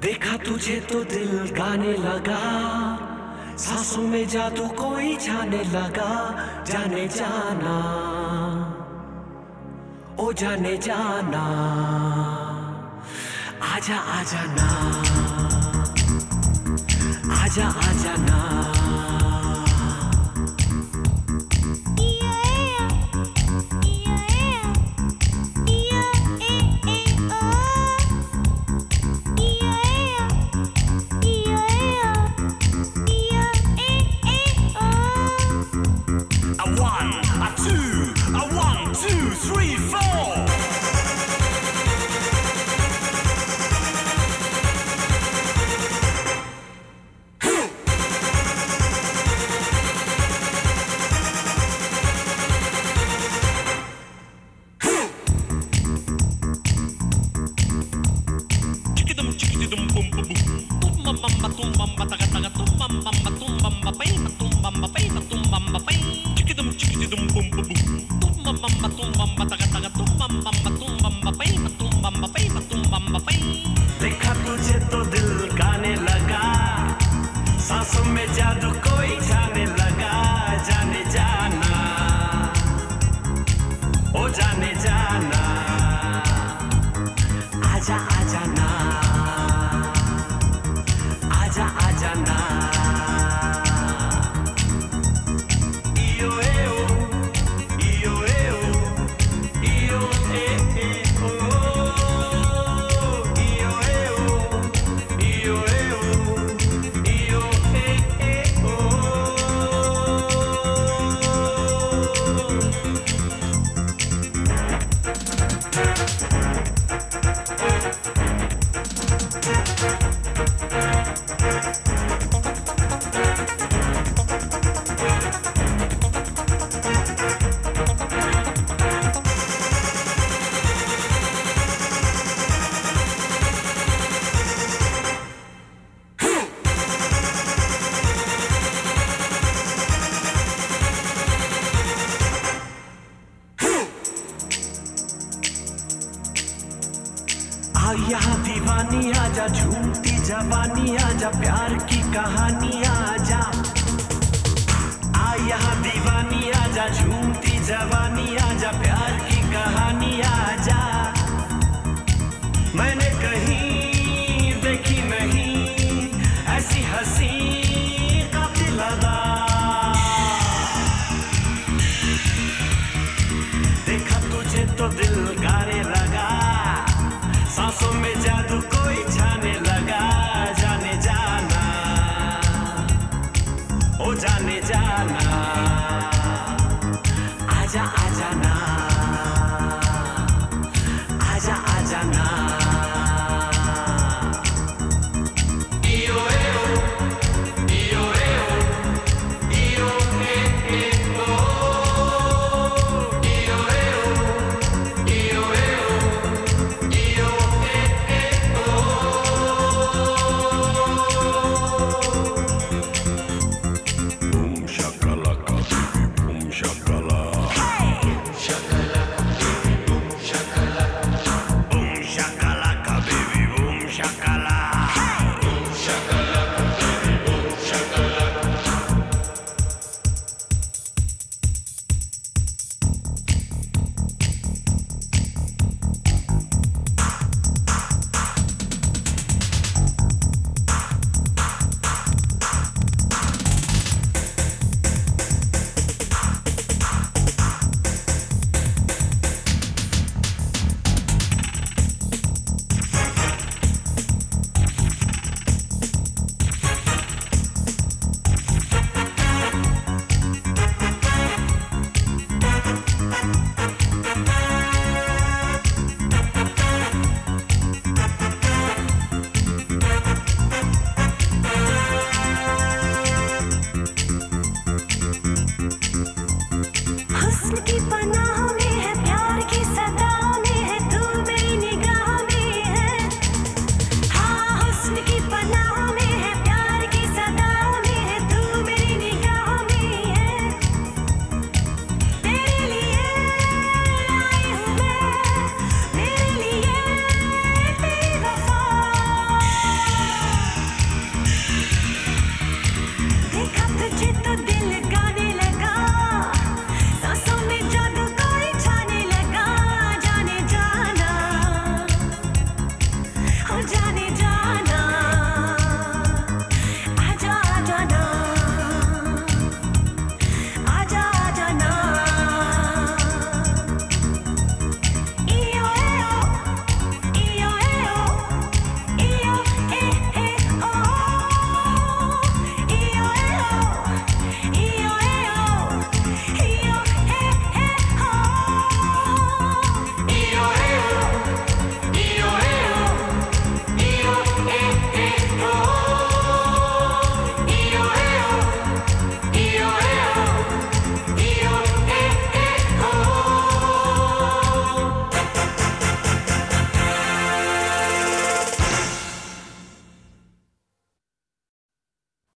देखा तुझे तो दिल गाने लगा, सांसों में जादू कोई जाने लगा। जाने जाना, ओ जाने जाना, आजा आजा ना, आजा आजा ना। देखा तुझे तो दिल गाने लगा, सांसों में जादू कोई जाने लगा। जाने जाना, ओ जाने जाना, आजा आजा ना, आजा आजा ना। यहाँ दीवानी आजा, झूमती जवानी आजा, प्यार की कहानी आजा। आ यहाँ दीवानी आजा, झूमती जवानी आजा, प्यार की कहानी